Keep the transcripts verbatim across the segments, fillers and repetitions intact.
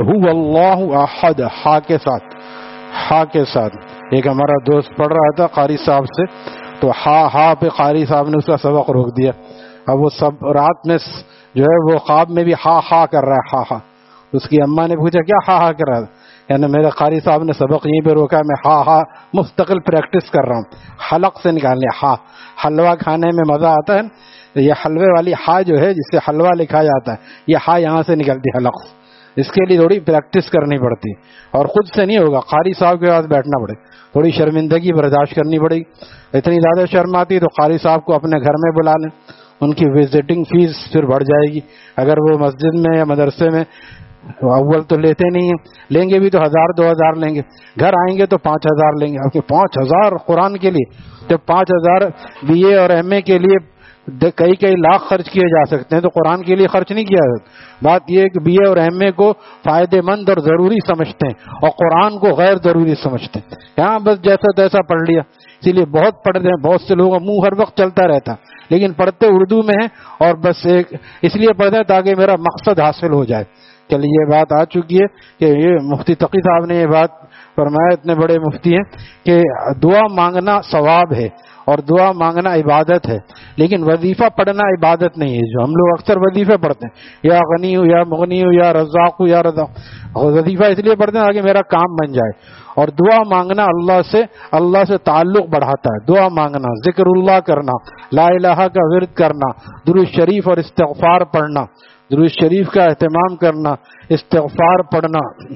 هو اللہ احد، ہا کے ساتھ، ہا کے ساتھ. ایک ہمارا دوست پڑھ رہا تھا قاری صاحب سے، تو ہا ہا پہ قاری صاحب نے اس کا سبق روک دیا. اب وہ سب رات میں جو ہے وہ خواب میں بھی ہا ہا کر رہا ہے، ہا ہا. اس کی اماں نے پوچھا کیا ہا ہا کر رہا ہے؟ یعنی میرے قاری صاحب نے سبق یہیں پہ روکا، میں ہا ہا مستقل پریکٹس کر رہا ہوں. حلق سے نکالنے ہا، حلوہ کھانے میں مزہ آتا ہے، یہ حلوے والی ہا جو ہے جس سے حلوہ لکھا جاتا ہے، یہ ہا یہاں سے نکلتی حلق سے. اس کے لیے تھوڑی پریکٹس کرنی پڑتی، اور خود سے نہیں ہوگا، قاری صاحب کے پاس بیٹھنا پڑے، تھوڑی شرمندگی برداشت کرنی پڑے گی. اتنی زیادہ شرم آتی تو قاری صاحب کو اپنے گھر میں بلا لیں، ان کی وزٹنگ فیس پھر بڑھ جائے گی. اگر وہ مسجد میں یا مدرسے میں اول تو لیتے نہیں ہیں، لیں گے بھی تو ہزار دو ہزار لیں گے، گھر آئیں گے تو پانچ ہزار لیں گے. اب کہ پانچ ہزار قرآن کے لیے، جب پانچ ہزار بی اے اور ایم اے کے لیے کئی کئی لاکھ خرچ کیے جا سکتے ہیں تو قرآن کے لیے خرچ نہیں کیا جاتا. بات یہ ہے کہ بی اے اور ایم اے کو فائدے مند اور ضروری سمجھتے ہیں اور قرآن کو غیر ضروری سمجھتے ہیں. یہاں بس جیسا تیسا پڑھ لیا، اسی لیے بہت پڑھتے ہیں، بہت سے لوگوں کا منہ ہر وقت چلتا رہتا، لیکن پڑھتے اردو میں ہیں اور بس ایک اس لیے پڑھتے ہیں تاکہ میرا مقصد حاصل ہو جائے. چلیے یہ بات آ چکی ہے کہ یہ مفتی تقی صاحب نے یہ بات فرمایا، اتنے بڑے مفتی ہیں، کہ دعا مانگنا ثواب ہے اور دعا مانگنا عبادت ہے، لیکن وظیفہ پڑھنا عبادت نہیں ہے. جو ہم لوگ اکثر وظیفے پڑھتے ہیں، یا غنی ہو یا مغنی ہو یا رزاق ہو یا رزاق، وظیفہ اس لیے پڑھتے ہیں تاکہ میرا کام بن جائے. اور دعا مانگنا اللہ سے اللہ سے تعلق بڑھاتا ہے. دعا مانگنا، ذکر اللہ کرنا، لا الہ کا ورد کرنا، درود شریف اور استغفار پڑھنا، درود شریف کا اہتمام کرنا، استغفار پڑھنا.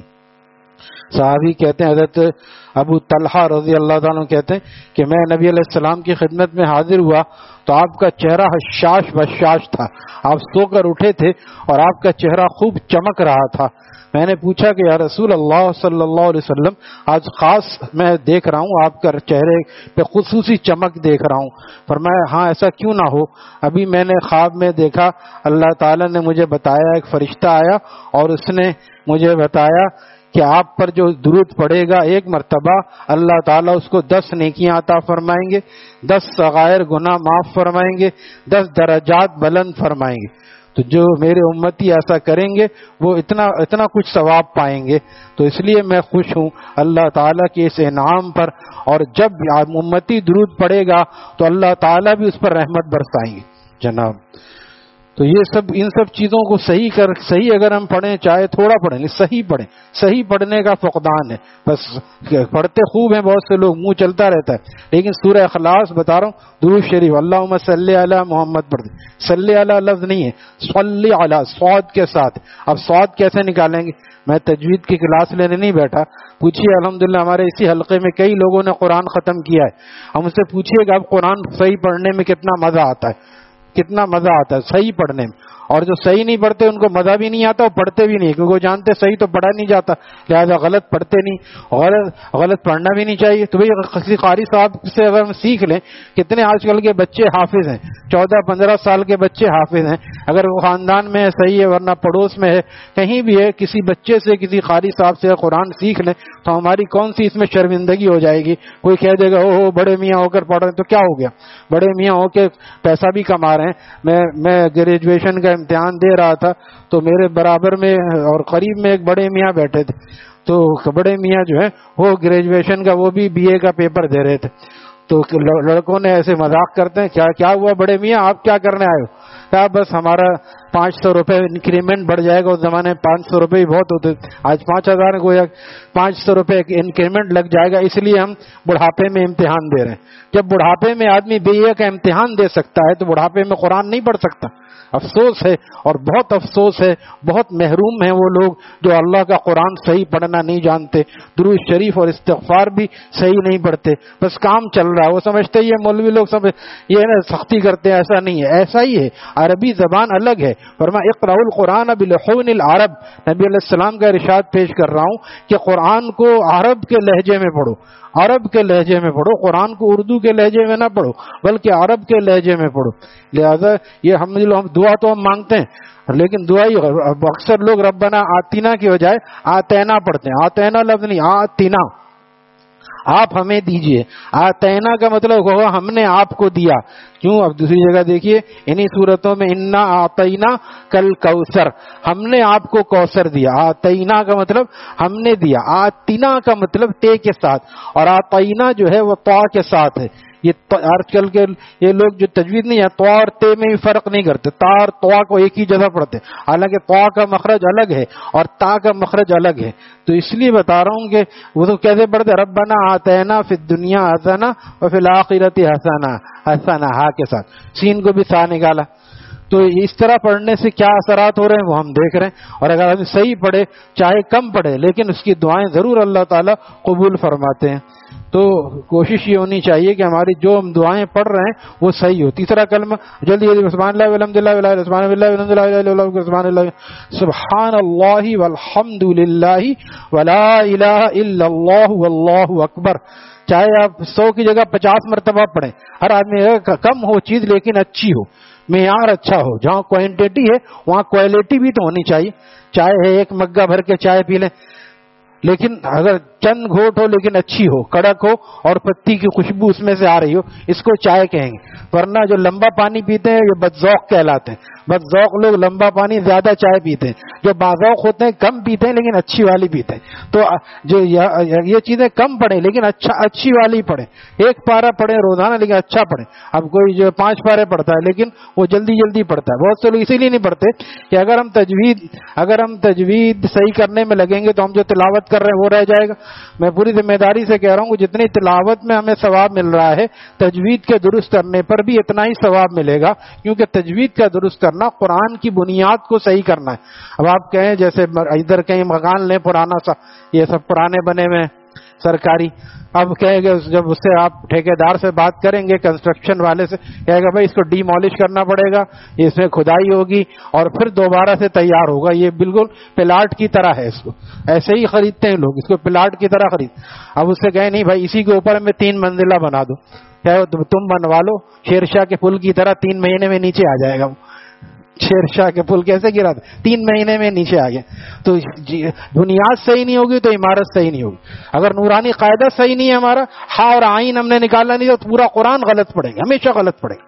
صحابی کہتے ہیں، حضرت ابو طلحہ رضی اللہ تعالیٰ عنہ کہتے ہیں کہ میں نبی علیہ السلام کی خدمت میں حاضر ہوا تو آپ کا چہرہ حشاش بشاش تھا. آپ سو کر اٹھے تھے اور آپ کا چہرہ خوب چمک رہا تھا. میں نے پوچھا کہ یا رسول اللہ صلی اللہ علیہ وسلم، آج خاص میں دیکھ رہا ہوں آپ کا چہرے پہ خصوصی چمک دیکھ رہا ہوں. فرمایا ہاں ایسا کیوں نہ ہو، ابھی میں نے خواب میں دیکھا اللہ تعالیٰ نے مجھے بتایا، ایک فرشتہ آیا اور اس نے مجھے بتایا کہ آپ پر جو درود پڑھے گا ایک مرتبہ اللہ تعالیٰ اس کو دس نیکیاں عطا فرمائیں گے، دس صغائر گناہ معاف فرمائیں گے، دس درجات بلند فرمائیں گے. تو جو میرے امتی ایسا کریں گے وہ اتنا اتنا کچھ ثواب پائیں گے. تو اس لیے میں خوش ہوں اللہ تعالیٰ کے اس انعام پر، اور جب امتی درود پڑھے گا تو اللہ تعالیٰ بھی اس پر رحمت برسائیں گے. جناب تو یہ سب ان سب چیزوں کو صحیح کر صحیح اگر ہم پڑھیں، چاہے تھوڑا پڑھیں لیکن صحیح پڑھیں. صحیح پڑھنے کا فقدان ہے. بس پڑھتے خوب ہیں بہت سے لوگ، منہ چلتا رہتا ہے، لیکن سورہ اخلاص بتا رہا ہوں، درود شریف اللہم صلی علی محمد پڑھ دیں. صلی علی لفظ نہیں ہے، صلی علی صاد کے ساتھ. اب صاد کیسے نکالیں گے؟ میں تجوید کی کلاس لینے نہیں بیٹھا، پوچھیے الحمدللہ ہمارے اسی حلقے میں کئی لوگوں نے قرآن ختم کیا ہے. ہم سے پوچھیے کہ اب قرآن صحیح پڑھنے میں کتنا مزہ آتا ہے، کتنا مزہ آتا ہے صحیح پڑھنے میں. اور جو صحیح نہیں پڑھتے ان کو مزہ بھی نہیں آتا، وہ پڑھتے بھی نہیں، کیونکہ وہ جانتے صحیح تو پڑھا نہیں جاتا، لہذا غلط پڑھتے نہیں. غلط غلط پڑھنا بھی نہیں چاہیے. تو بھائی کسی قاری صاحب سے اگر ہم سیکھ لیں، کتنے آج کل کے بچے حافظ ہیں، چودہ پندرہ سال کے بچے حافظ ہیں. اگر وہ خاندان میں ہے صحیح ہے، ورنہ پڑوس میں ہے، کہیں بھی ہے، کسی بچے سے کسی قاری صاحب سے قرآن سیکھ لیں تو ہماری کون سی اس میں شرمندگی ہو جائے گی. کوئی کہہ دے گا او ہو بڑے میاں ہو کر پڑھ رہے ہیں، تو کیا ہو گیا، بڑے میاں ہو کے پیسہ بھی کما رہے ہیں. میں میں گریجویشن کا امتحان دے رہا تھا تو میرے برابر میں اور قریب میں ایک بڑے میاں بیٹھے تھے. تو بڑے میاں جو ہے وہ گریجویشن کا، وہ بھی بی اے کا پیپر دے رہے تھے. تو لڑکوں نے ایسے مذاق کرتے ہیں، کیا کیا ہوا بڑے میاں آپ کیا کرنے آئے ہو؟ کہا بس ہمارا پانچ سو روپے انکریمنٹ بڑھ جائے گا. اس زمانے میں پانچ سو روپے ہی بہت ہوتے، آج پانچ ہزار کو پانچ سو روپے انکریمنٹ لگ جائے گا، اس لیے ہم بڑھاپے میں امتحان دے رہے ہیں. جب بڑھاپے میں آدمی بی اے کا امتحان دے سکتا ہے تو بڑھاپے میں قرآن نہیں پڑھ سکتا. افسوس ہے اور بہت افسوس ہے، بہت محروم ہیں وہ لوگ جو اللہ کا قرآن صحیح پڑھنا نہیں جانتے، درود شریف اور استغفار بھی صحیح نہیں پڑھتے. بس کام چل رہا ہے، وہ سمجھتے یہ مولوی لوگ سب یہ نا سختی کرتے ہیں. ایسا نہیں ہے، ایسا ہی ہے. عربی زبان الگ ہے. فرمایا اقرأوا القرآن بلحون العرب، نبی علیہ السلام کا ارشاد پیش کر رہا ہوں کہ قرآن کو عرب کے لہجے میں پڑھو، عرب کے لہجے میں پڑھو. قرآن کو اردو کے لہجے میں نہ پڑھو بلکہ عرب کے لہجے میں پڑھو. لہذا یہ ہم دعا تو ہم مانگتے ہیں لیکن دعا ہی اکثر لوگ ربنا آتینا کی بجائے آتینا پڑھتے ہیں. آتینا لفظ نہیں، آتینا. آپ ہمیں دیجئے. آتینا کا مطلب ہوگا ہم نے آپ کو دیا. کیوں؟ اب دوسری جگہ دیکھیے انہی صورتوں میں انا آتینا کل کوثر، ہم نے آپ کو کوثر دیا. آتینا کا مطلب ہم نے دیا. آتینا کا مطلب تے کے ساتھ، اور آتینا جو ہے وہ طا کے ساتھ ہے. یہ آج کل کے یہ لوگ جو تجوید نہیں ہے طا اور تے میں بھی فرق نہیں کرتے، تا اور طا کو ایک ہی جگہ پڑھتے، حالانکہ طا کا مخرج الگ ہے اور تا کا مخرج الگ ہے. تو اس لیے بتا رہا ہوں کہ وہ تو کیسے پڑھتے، ربنا آتینا فی الدنیا حسنہ وفی الآخرۃ حسنہ، حسنہ ہا کے ساتھ، سین کو بھی سا نکالا. تو اس طرح پڑھنے سے کیا اثرات ہو رہے ہیں وہ ہم دیکھ رہے ہیں. اور اگر ہم صحیح پڑھے چاہے کم پڑھے لیکن اس کی دعائیں ضرور اللہ تعالیٰ قبول فرماتے ہیں. تو کوشش یہ ہونی چاہیے کہ ہماری جو ہم دعائیں پڑھ رہے ہیں وہ صحیح ہو. تیسرا کلمہ جلدی جلدی، سبحان اللہ والحمد للہ ولا سبحان اللہ والحمد للہ سبحان اللہ سبحان اللہ والحمد للہ ولا الہ الا اللہ واللہ اکبر. چاہے آپ سو کی جگہ پچاس مرتبہ پڑھیں. ہر آدمی کم ہو چیز لیکن اچھی ہو، معیار اچھا ہو. جہاں کوانٹٹی ہے وہاں کوالٹی بھی تو ہونی چاہیے. چائے ایک مگہ بھر کے چائے پی لیں لیکن اگر چند گھونٹ ہو لیکن اچھی ہو، کڑک ہو اور پتی کی خوشبو اس میں سے آ رہی ہو، اس کو چائے کہیں گے. ورنہ جو لمبا پانی پیتے ہیں یہ بدذوق کہلاتے ہیں. بدذوق لوگ لمبا پانی زیادہ چائے پیتے ہیں، جو باذوق ہوتے ہیں کم پیتے ہیں لیکن اچھی والی پیتے ہیں. تو جو یہ چیزیں کم پڑھیں لیکن اچھا اچھی والی پڑھیں. ایک پارہ پڑھیں روزانہ لیکن اچھا پڑھیں. اب کوئی جو پانچ پارے پڑھتا ہے لیکن وہ جلدی جلدی پڑھتا ہے. بہت سے لوگ اسی لیے نہیں پڑھتے کہ اگر ہم تجوید اگر ہم تجوید صحیح کرنے میں لگیں گے تو ہم جو تلاوت کر رہے ہیں وہ رہ جائے گا. میں پوری ذمہ داری سے کہہ رہا ہوں کہ جتنی تلاوت میں ہمیں ثواب مل رہا ہے تجوید کے درست کرنے پر بھی اتنا ہی ثواب ملے گا، کیونکہ تجوید کا درست کرنا قرآن کی بنیاد کو صحیح کرنا ہے. اب آپ کہیں جیسے ادھر کہیں مکان لیں پرانا سا، یہ سب پرانے بنے ہوئے سرکاری، اب کہیں گے جب اس سے آپ ٹھیکیدار سے بات کریں گے کنسٹرکشن والے سے، کہے گا بھائی اس کو ڈی مالش کرنا پڑے گا، اس میں کھدائی ہوگی اور پھر دوبارہ سے تیار ہوگا. یہ بالکل پلاٹ کی طرح ہے، اس کو ایسے ہی خریدتے ہیں لوگ، اس کو پلاٹ کی طرح خرید. اب اس سے کہیں نہیں بھائی اسی کے اوپر میں تین منزلہ بنا دو، تم بنوا لو شیرشاہ کے پل کی طرح، تین مہینے میں نیچے آ جائے گا. شیر شاہ کے پل کیسے گرا تھا؟ تین مہینے میں نیچے آ گیا. تو بنیاد صحیح نہیں ہوگی تو عمارت صحیح نہیں ہوگی. اگر نورانی قاعدہ صحیح نہیں ہے ہمارا، ہا اور آئین ہم نے نکالا نہیں تو پورا قرآن غلط پڑے گا، ہمیشہ غلط پڑے گا.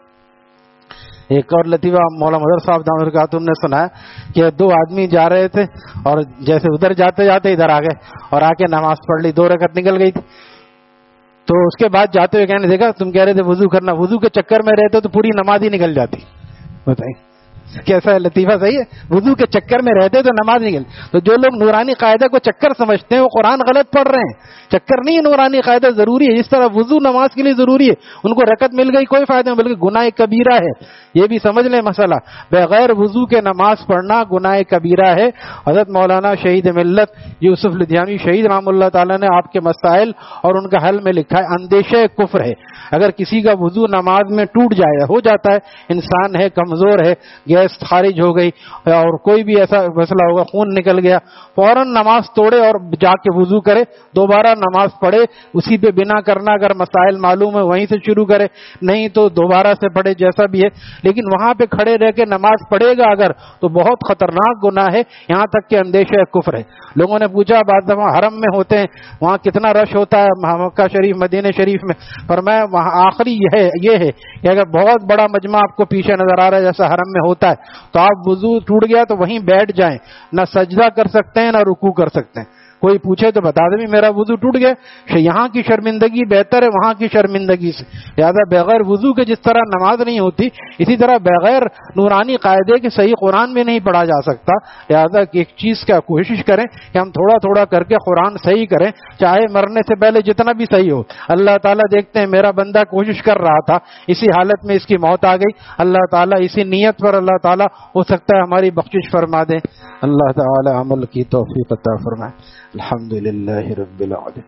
ایک اور لطیفہ مولانا مظہر صاحب دامت کا تم نے سنا ہے کہ دو آدمی جا رہے تھے اور جیسے ادھر جاتے جاتے ادھر آ گئے اور آ کے نماز پڑھ لی، دو رکعت نکل گئی تھی. تو اس کے بعد جاتے ہوئے کہنے دیکھا تم کہہ رہے تھے وضو کرنا، وضو کے چکر میں رہتے تو پوری نماز ہی نکل جاتی. بتائیے کیسا ہے لطیفہ؟ صحیح ہے، وضو کے چکر میں رہتے تو نماز نکل. تو جو لوگ نورانی قاعدہ کو چکر سمجھتے ہیں وہ قرآن غلط پڑھ رہے ہیں. چکر نہیں ہے، نورانی قاعدہ ضروری ہے. جس طرح وضو نماز کے لیے ضروری ہے، ان کو رکعت مل گئی کوئی فائدہ نہیں، بلکہ گناہ کبیرہ ہے. یہ بھی سمجھ لیں مسئلہ، بغیر وضو کے نماز پڑھنا گناہ کبیرہ ہے. حضرت مولانا شہید ملت یوسف لدھیانوی شہید رحمہ اللہ تعالیٰ نے آپ کے مسائل اور ان کا حل میں لکھا ہے اندیشہ کفر ہے. اگر کسی کا وضو نماز میں ٹوٹ جائے، ہو جاتا ہے، انسان ہے، کمزور ہے، گیس خارج ہو گئی اور کوئی بھی ایسا مسئلہ ہوگا، خون نکل گیا، فوراً نماز توڑے اور جا کے وضو کرے، دوبارہ نماز پڑھے. اسی پہ بنا کرنا، اگر مسائل معلوم ہے وہیں سے شروع کرے، نہیں تو دوبارہ سے پڑھے، جیسا بھی ہے. لیکن وہاں پہ کھڑے رہ کے نماز پڑھے گا اگر تو بہت خطرناک گناہ ہے، یہاں تک کہ اندیشہ کفر ہے. لوگوں نے پوچھا بعض دفعہ حرم میں ہوتے ہیں وہاں کتنا رش ہوتا ہے مکہ شریف مدینہ شریف میں، فرمایا وہاں آخری یہ ہے یہ ہے کہ اگر بہت بڑا مجمع آپ کو پیچھے نظر آ رہا ہے جیسا حرم میں ہوتا ہے تو آپ وضو ٹوٹ گیا تو وہیں بیٹھ جائیں، نہ سجدہ کر سکتے ہیں نہ رکوع کر سکتے ہیں. کوئی پوچھے تو بتا دیں میرا وضو ٹوٹ گیا، یہاں کی شرمندگی بہتر ہے وہاں کی شرمندگی سے. لہٰذا بغیر وضو کے جس طرح نماز نہیں ہوتی، اسی طرح بغیر نورانی قاعدے کے صحیح قرآن میں نہیں پڑھا جا سکتا. لہٰذا ایک چیز کا کوشش کریں کہ ہم تھوڑا تھوڑا کر کے قرآن صحیح کریں، چاہے مرنے سے پہلے جتنا بھی صحیح ہو. اللہ تعالیٰ دیکھتے ہیں میرا بندہ کوشش کر رہا تھا، اسی حالت میں اس کی موت آ گئی. اللہ تعالیٰ اسی نیت پر اللہ تعالیٰ ہو سکتا ہے ہماری بخشش فرما دیں. اللہ تعالیٰ عمل کی توفیق عطا فرمائے. الحمد للہ رب العالمین.